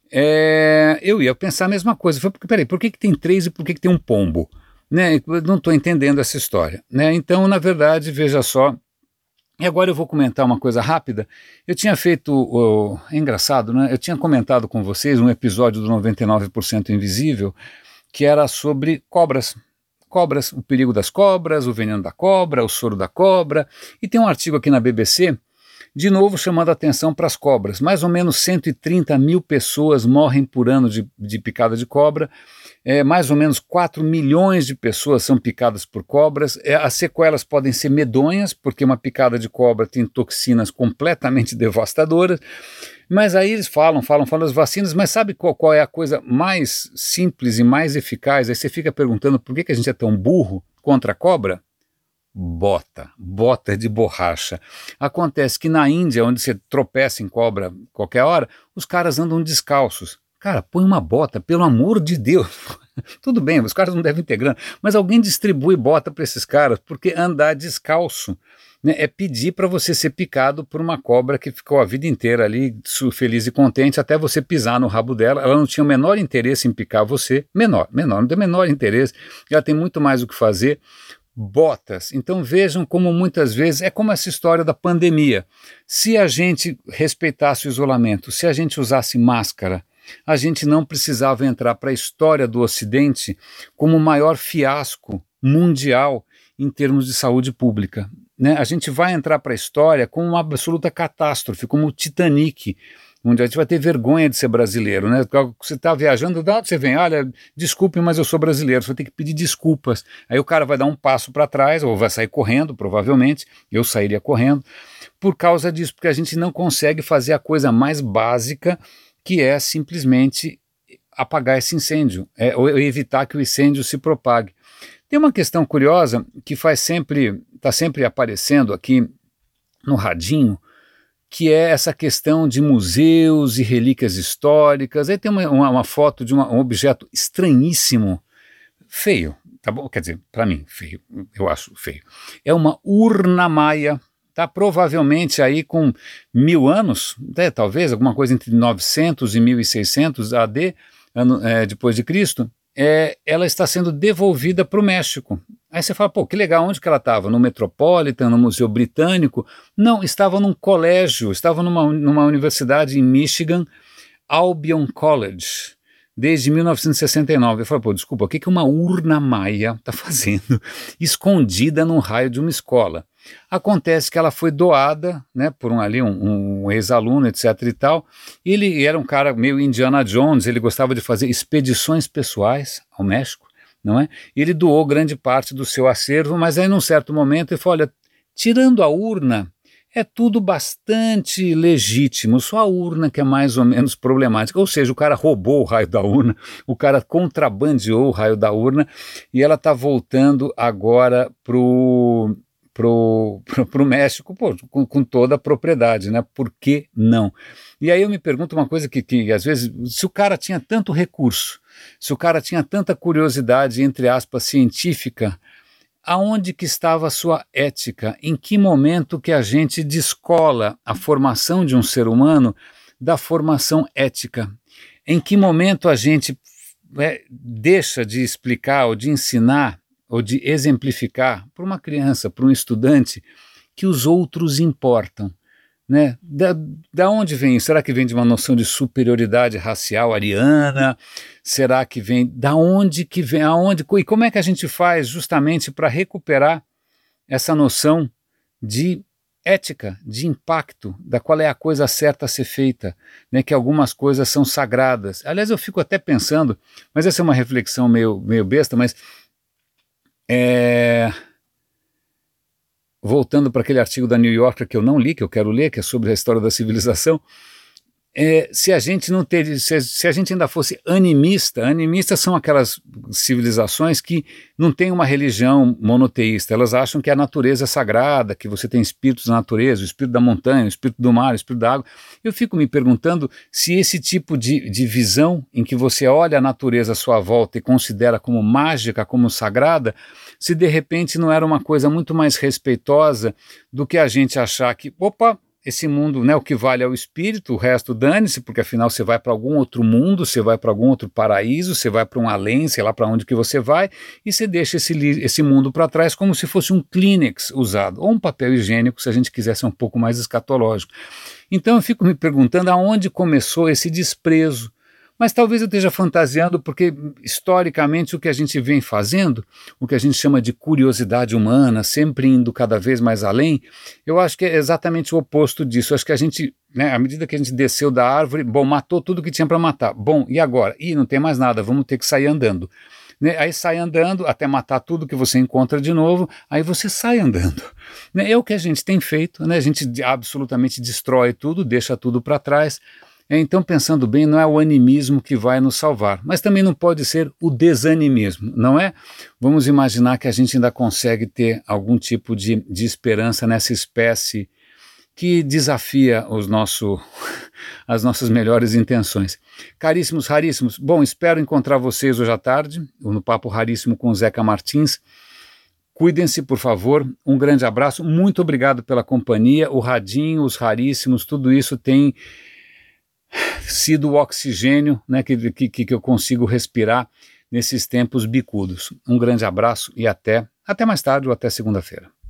eu ia pensar a mesma coisa. Falei, peraí, por que tem 3 e por que tem um pombo? Né? Eu não estou entendendo essa história. Né? Então, na verdade, veja só, e agora eu vou comentar uma coisa rápida. Eu tinha feito, é engraçado, né? Eu tinha comentado com vocês um episódio do 99% Invisível, que era sobre cobras. Cobras, o perigo das cobras, o veneno da cobra, o soro da cobra, e tem um artigo aqui na BBC, de novo chamando a atenção para as cobras. Mais ou menos 130 mil pessoas morrem por ano de picada de cobra, mais ou menos 4 milhões de pessoas são picadas por cobras. As sequelas podem ser medonhas, porque uma picada de cobra tem toxinas completamente devastadoras, mas aí eles falam das vacinas, mas sabe qual é a coisa mais simples e mais eficaz? Aí você fica perguntando por que a gente é tão burro contra a cobra? Bota de borracha. Acontece que na Índia, onde você tropeça em cobra qualquer hora, os caras andam descalços. Cara, põe uma bota, pelo amor de Deus. Tudo bem, os caras não devem ter grana, mas alguém distribui bota para esses caras, porque andar descalço, né, é pedir para você ser picado por uma cobra que ficou a vida inteira ali feliz e contente até você pisar no rabo dela. Ela não tinha o menor interesse em picar você, não tem o menor interesse, ela tem muito mais o que fazer. botas. Então vejam como muitas vezes é como essa história da pandemia. Se a gente respeitasse o isolamento, se a gente usasse máscara, a gente não precisava entrar para a história do Ocidente como o maior fiasco mundial em termos de saúde pública. Né? A gente vai entrar para a história como uma absoluta catástrofe, como o Titanic, onde a gente vai ter vergonha de ser brasileiro, né? Você está viajando, da onde você vem? Olha, desculpe, mas eu sou brasileiro, você vai ter que pedir desculpas. Aí o cara vai dar um passo para trás, ou vai sair correndo, provavelmente, eu sairia correndo, por causa disso, porque a gente não consegue fazer a coisa mais básica, que é simplesmente apagar esse incêndio, ou evitar que o incêndio se propague. Tem uma questão curiosa que está sempre aparecendo aqui no radinho, que é essa questão de museus e relíquias históricas. Aí tem uma foto de um objeto estranhíssimo, feio, tá bom? Quer dizer, para mim, feio, eu acho feio. É uma urna maia, tá? Provavelmente aí com 1000 anos, talvez alguma coisa entre 900 e 1600 AD, depois de Cristo. Ela está sendo devolvida para o México. Aí você fala, pô, que legal, onde que ela estava? No Metropolitan, no Museu Britânico? Não, estava num colégio, estava numa universidade em Michigan, Albion College, desde 1969. Eu falei, pô, desculpa, o que uma urna maia está fazendo escondida num raio de uma escola? Acontece que ela foi doada, né, por um ex-aluno, etc e tal. Ele era um cara meio Indiana Jones, ele gostava de fazer expedições pessoais ao México, não é? Ele doou grande parte do seu acervo, mas aí num certo momento ele falou, olha, tirando a urna, é tudo bastante legítimo, só a urna que é mais ou menos problemática. Ou seja, o cara roubou o raio da urna, o cara contrabandeou o raio da urna, e ela está voltando agora pro México, pô, com toda a propriedade, né? Por que não? E aí eu me pergunto uma coisa que às vezes, se o cara tinha tanto recurso, se o cara tinha tanta curiosidade, entre aspas, científica, aonde que estava a sua ética? Em que momento que a gente descola a formação de um ser humano da formação ética? Em que momento a gente deixa de explicar ou de ensinar ou de exemplificar para uma criança, para um estudante, que os outros importam, né? Da onde vem isso? Será que vem de uma noção de superioridade racial ariana? Será que vem? Da onde que vem? Aonde? E como é que a gente faz justamente para recuperar essa noção de ética, de impacto, da qual é a coisa certa a ser feita, né? Que algumas coisas são sagradas. Aliás, eu fico até pensando, mas essa é uma reflexão meio besta, mas voltando para aquele artigo da New Yorker que eu não li, que eu quero ler, que é sobre a história da civilização, se a gente não ter, se a gente ainda fosse animistas são aquelas civilizações que não têm uma religião monoteísta, elas acham que a natureza é sagrada, que você tem espíritos da natureza, o espírito da montanha, o espírito do mar, o espírito da água. Eu fico me perguntando se esse tipo de visão em que você olha a natureza à sua volta e considera como mágica, como sagrada, se de repente não era uma coisa muito mais respeitosa do que a gente achar que, opa, esse mundo, né, o que vale é o espírito, o resto dane-se, porque afinal você vai para algum outro mundo, você vai para algum outro paraíso, você vai para um além, sei lá para onde que você vai, e você deixa esse mundo para trás como se fosse um Kleenex usado, ou um papel higiênico, se a gente quiser ser um pouco mais escatológico. Então eu fico me perguntando aonde começou esse desprezo. Mas talvez eu esteja fantasiando porque, historicamente, o que a gente vem fazendo, o que a gente chama de curiosidade humana, sempre indo cada vez mais além, eu acho que é exatamente o oposto disso. Eu acho que a gente, né, à medida que a gente desceu da árvore, bom, matou tudo que tinha para matar. Bom, e agora? Ih, não tem mais nada, vamos ter que sair andando. Né? Aí sai andando até matar tudo que você encontra de novo, aí você sai andando. Né? É o que a gente tem feito, né? A gente absolutamente destrói tudo, deixa tudo para trás. Então, pensando bem, não é o animismo que vai nos salvar, mas também não pode ser o desanimismo, não é? Vamos imaginar que a gente ainda consegue ter algum tipo de esperança nessa espécie que desafia as nossas melhores intenções. Caríssimos, raríssimos, bom, espero encontrar vocês hoje à tarde, no Papo Raríssimo com o Zeca Martins. Cuidem-se, por favor, um grande abraço, muito obrigado pela companhia, o radinho, os raríssimos, tudo isso tem sido o oxigênio, né, que eu consigo respirar nesses tempos bicudos. Um grande abraço e até Até mais tarde ou até segunda-feira.